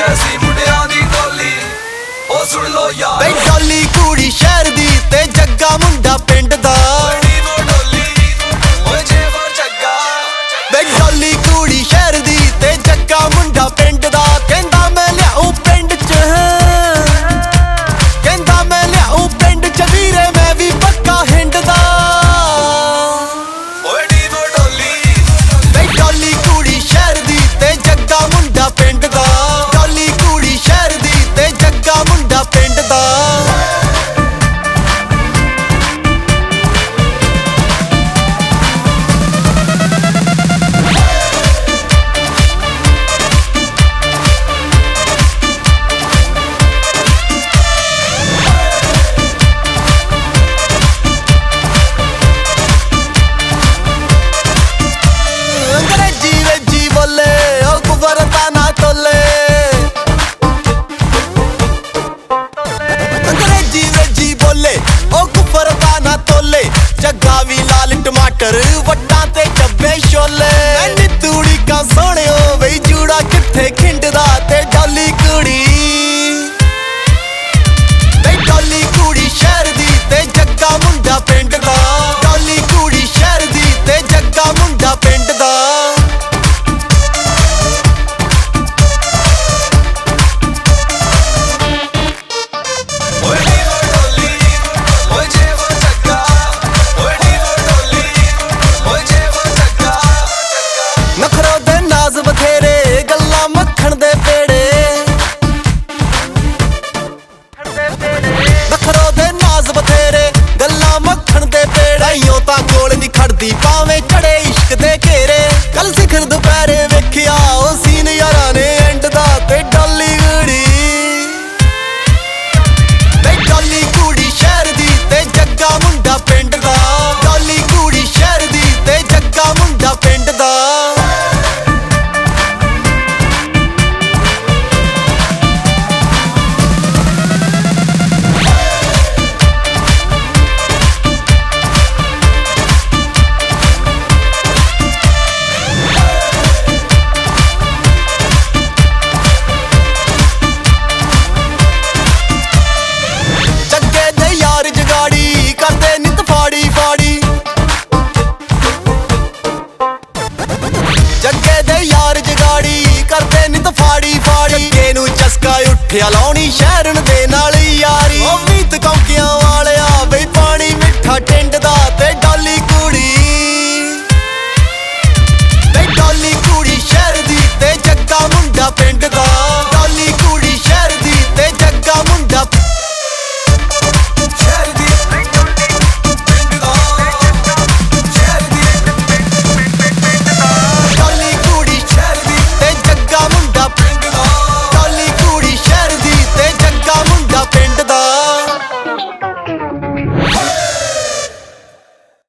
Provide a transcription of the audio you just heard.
ਪਿੱਛੇ ਸੀ ਮੁੰਡਿਆਂ ਦੀ ਟੋਲੀ ਉਹ ਸੁਣ ਲੋ ਯਾਰ ਬਈ ਡੋਲੀ ਕੁੜੀ ਸ਼ਹਿਰ ਦੀ ਤੇ ਜੱਗਾ ਮੁੰਡਾ ਪਿੰਡ ਦਾ ਬਈ ਡੋਲੀ ਕੁੜੀ ਸ਼ਹਿਰ ਦੀ ਤੇ ਜੱਗਾ ਮੁੰਡਾ ਪਿੰਡ ਦਾ ਕਹਿੰਦਾ ਮੈਂ ਲਿਆਉ ਪਿੰਡ ਚ ਕਹਿੰਦਾ ਮੈਂ ਲਿਆਉ ਪਿੰਡ ਚ ਵੀਰੇ ਮੈਂ ਵੀ ਪੱਕਾ ਹਿੰਡ ਦਾ ਬਈ ਡੋਲੀ ਕੁੜੀ ਸ਼ਹਿਰ ਦੀ ਤੇ ਜੱਗਾ ਮੁੰਡਾ ਪਿੰਡ ਦਾ ਡੋਲੀ ਕੁੜੀ ਸ਼ਹਿਰ ਦੀ ਤੇ ਜੱਗਾ ਮੁੰਡਾ ਪਿੰਡ ਦਾ ਜੱਗਾ ਵੀ ਲਾਲ ਟਮਾਟਰ ਵੱਟਾਂ ਤੇ ਚੱਬੇ ਛੋਲੇ ਐਨੀ ਤੂੜੀ ਕਾ ਸੋਹਣਿਓ ਬਈ ਜੂੜਾ ਕਿੱਥੇ ਖਿੰਡਦਾ ਤੇ ਡੋਲੀ ਕੁੜੀ ਬਈ ਡੋਲੀ ਕੁੜੀ ਸ਼ਹਿਰ ਦੀ ਤੇ ਜੱਗਾ ਮੁੰਡਾ ਪਿੰਡ ਦਾ ਡੋਲੀ ਕੁੜੀ ਸ਼ਹਿਰ ਦੀ ਤੇ ਜੱਗਾ ਮੁੰਡਾ ਪਿੰਡ ਦਾ ਭਾਵੇਂ ਚੜੇ ਇਸ਼ਕ ਦੇ ਘੇਰੇ ਕੱਲ ਸਿਖਰ ਦੁਪਹਿਰੇ ਵੇਖਿਆ ਉਹ ਸੀਨ ਯਾਰਾਂ ਨੇ ਐਂਡ ਦਾ ਤੇ ਡੋਲੀ ਕੁੜੀ ਬਈ ਡੋਲੀ ਕੁੜੀ ਸ਼ਹਿਰ ਦੀ ਤੇ ਜੱਗਾ ਮੁੰਡਾ ਪਿੰਡ ਦਾ ਡੋਲੀ ਕੁੜੀ ਸ਼ਹਿਰ ਦੀ ਤੇ ਜੱਗਾ ਮੁੰਡਾ ਪਿੰਡ ਦਾ ਜੱਗੇ ਦੇ ਯਾਰ ਜਗਾੜੀ ਕਰਦੇ ਨਿਤ ਫਾੜੀ ਫਾੜੀ ਜੱਗੇ ਨੂੰ ਚਸਕਾ ਉੱਠਿਆ ਲਾਉਣੀ ਸ਼ਹਿਰਨ ਦੇ ਨਾਲ ਯਾਰੀ